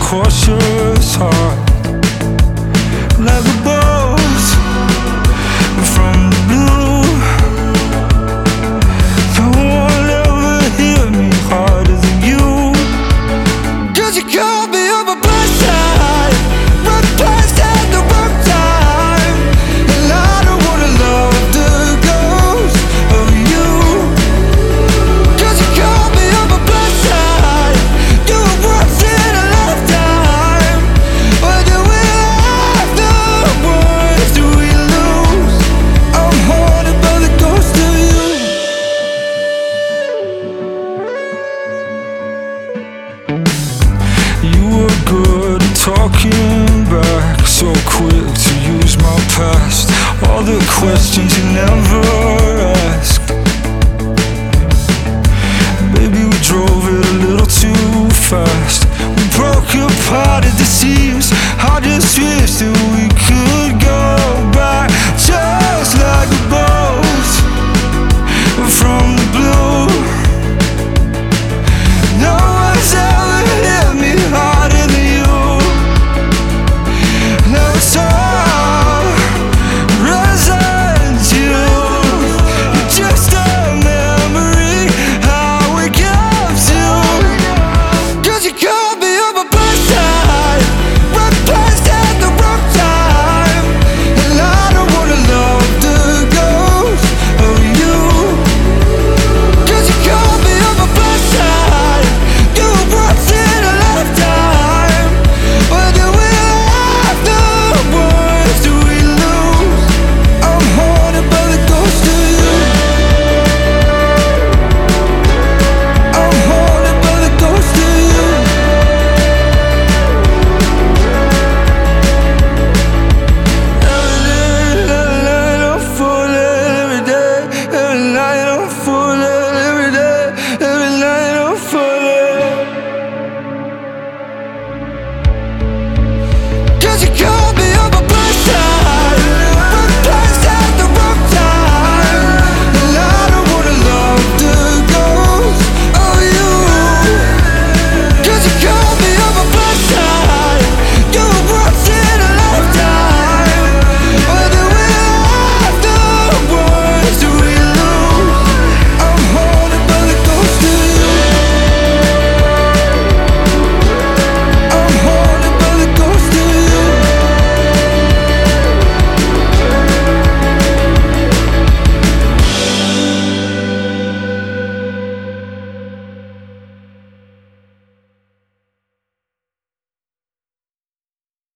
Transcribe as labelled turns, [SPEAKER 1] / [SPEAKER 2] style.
[SPEAKER 1] cautious heart, like a bolt from the blue. No one ever hit me harder than you. 'Cause you caught me on my blind side, right place at the wrong time, and I don't wanna love the ghost of you. 'Cause you caught me on my blind side, do it once in a lifetime. Or do we laugh the words do we lose? I'm haunted by the ghost of you. You were good at talking back, so quick to use my past, all the questions you never asked. Maybe we drove it a little too fast.